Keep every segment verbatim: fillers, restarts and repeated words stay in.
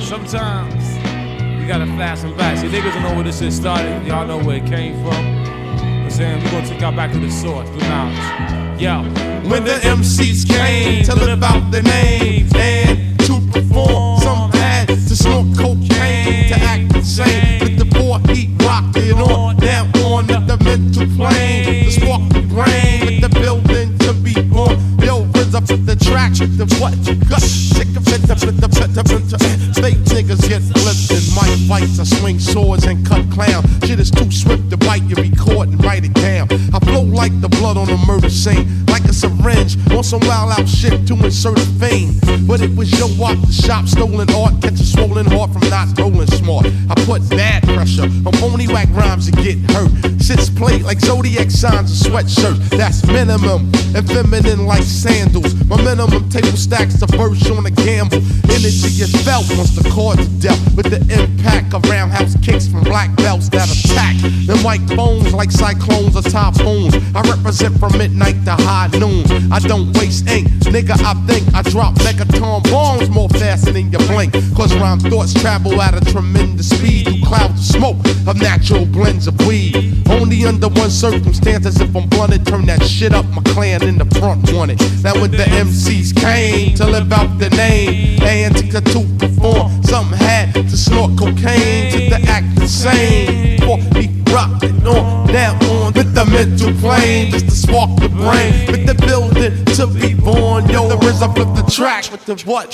sometimes you gotta flash them back. See, niggas don't know where this shit started. Y'all know where it came from. I'm saying we're gonna take y'all back to the source, the knowledge. Yo, when the M Cs came to live out their names and to perform, some had to snort cocaine to act insane. With the four heat rocking on, down on the mental plane, the spark the brain, with the building to be born. Yo, rinse up the track, the what you got, sick of it, the the the the fake niggas get flipped in mic fights. I swing swords and cut clown. Shit is too swift to bite, you record and write it down. I flow like the blood on a murder scene, like a syringe on some wild out shit to insert a vein. But it was your walk, the shop, stolen art, catch a swollen heart from not rolling smart. I put bad pressure on phony whack rhymes and get hurt. Sits plate like zodiac signs and sweatshirts. That's minimum and feminine like sandals. My minimum table stacks the verse on a gamble. Energy is felt once the chords are dealt with the impact of roundhouse kicks from black belts that attack. Them white bones like cyclones or typhoons. I represent from midnight to high noon. I don't waste ink, nigga. I think I drop megaton bombs more faster than you blink. Cause rhyme thoughts travel at a tremendous speed through clouds of smoke of natural blends of weed. Only under one circumstance, as if I'm blunted, turn that shit up. My clan in the front wanted. Now when the M Cs came to live out their name and to perform, some had to snort cocaine to the act insane. For he rockin' on down on with the mental plane, just to spark the brain, with the building to be born. Yo, the RZA up with the track with the what?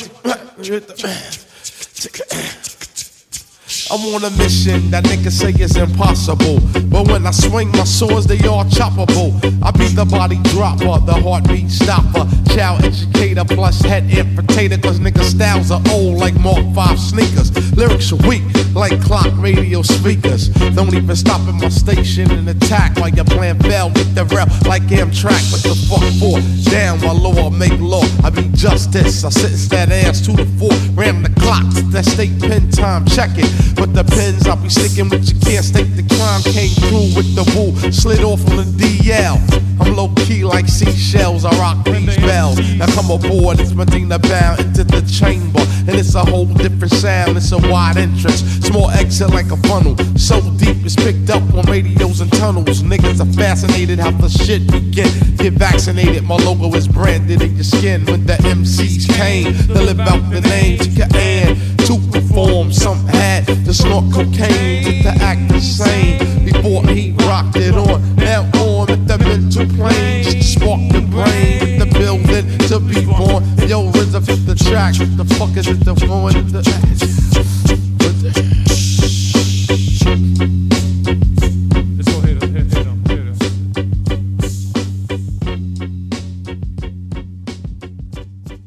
I'm on a mission that niggas say is impossible, but when I swing my swords, they all choppable. I be the body dropper, the heartbeat stopper, child educator plus head infiltrator. Cause niggas styles are old like Mark five sneakers. Lyrics are weak like clock radio speakers. Don't even stop at my station and attack while your plan fell with the rail like Amtrak. What the fuck for? Down my law, make law. I be justice. I sentence that ass to the floor. Ram the clocks, that state pen time, check it. But the pens I'll be sticking with, you can't state the crime. Came through with the woo, slid off on the D L. I'm low key like seashells, I rock these bells. Now come aboard, it's Medina bound into the chamber, and it's a whole different sound. It's a wide entrance, small exit like a funnel. So deep it's picked up on radios and tunnels. Niggas are fascinated how the shit begin. Get vaccinated, my logo is branded in your skin. When the M Cs came to live out the name, to your and to